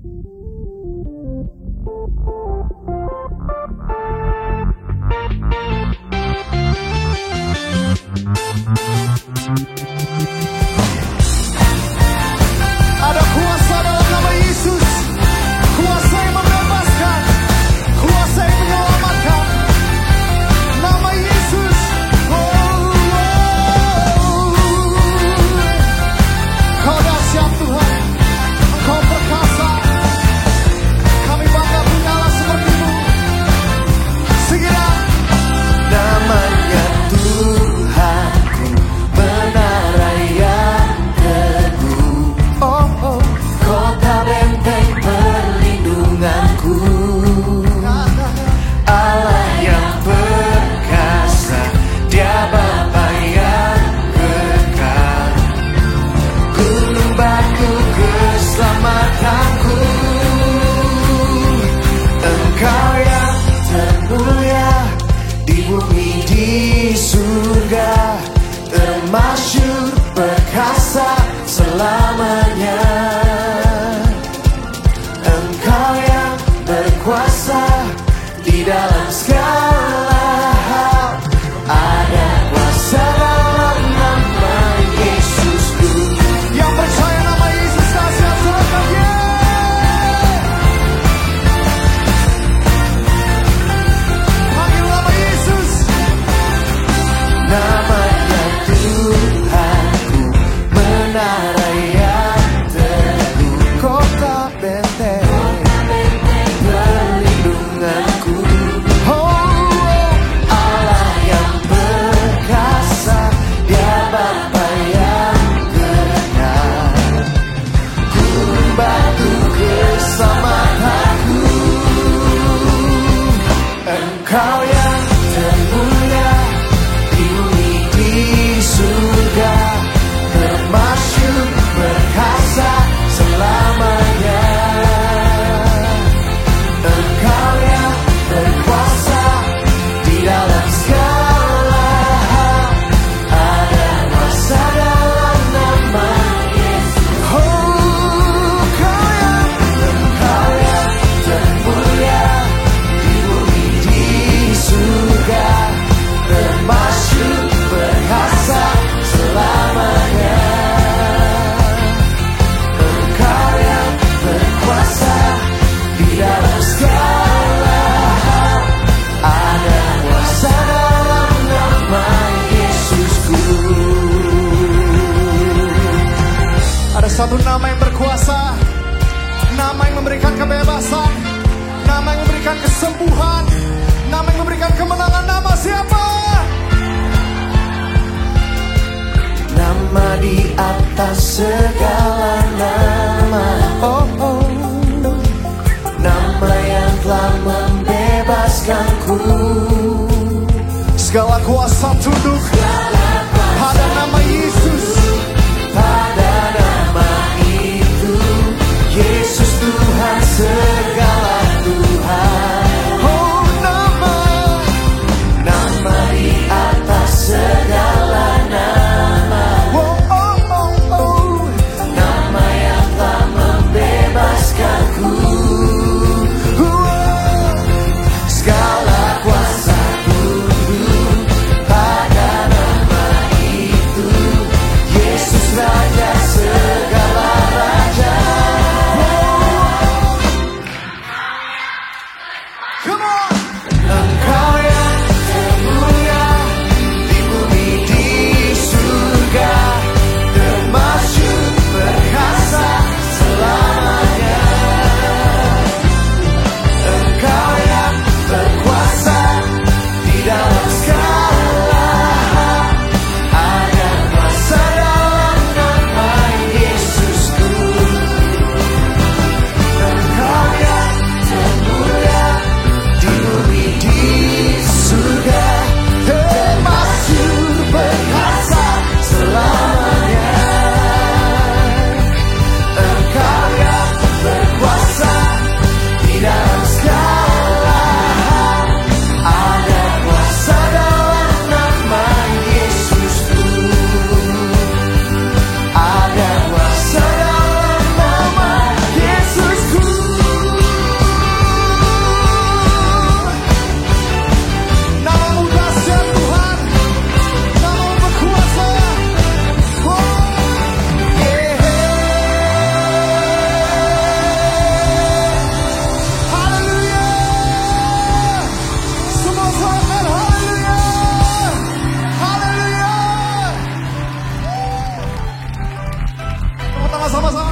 Ada kuasa dalam nama Yesus, kuasa yang membebaskan, kuasa yang menyelamatkan. Nama Yesus, Kau dahsyat Tuhan, Kau perkasa. Kami bangga punya Allah seperti-Mu. Segera namanya Tuhanku, menara yang teguh, kota benteng perlindunganku, Allah yang perkasa, Dia Bapa yang kekal, gunung batu keselamatanku, Engkau yang termulia di bumi di surga, termasyhur perkasa selamanya. Engkau yang berkuasa di dalam segala hal, ada kuasa dalam nama Yesusku. yang percaya nama Yesus dahsyat selamanya. Panggil nama Yesus. Namanya Tuhanku, menara yang teguh, kota benteng perlindunganku, Allah yang perkasa, Dia Bapa yang kekal, gunung batu keselamatanku, Engkau yang termulia di bumi di surga, termasyhur perkasa selamanya. Engkau yang berkuasa di dalam segala hal, ada kuasa dalam nama Yesus. Engkau yang termulia di bumi di surga, termasyhur perkasa selamanya. Engkau yang berkuasa di dalam segala hal, ada kuasa dalam nama Yesusku. Ada satu nama yang berkuasa, nama yang memberikan kebebasan, nama yang memberikan kesembuhan, nama yang memberikan kemenangan. Nama siapa? Nama di atas segala nama, nama yang telah membebaskanku. Segala kuasa tunduk pada nama Yesus. Pada nama itu, Yesus Tuhan segala Tuhan. Nama di atas segala nama, nama yang telah membebaskanku. Segala kuasa tunduk pada nama sama-sama.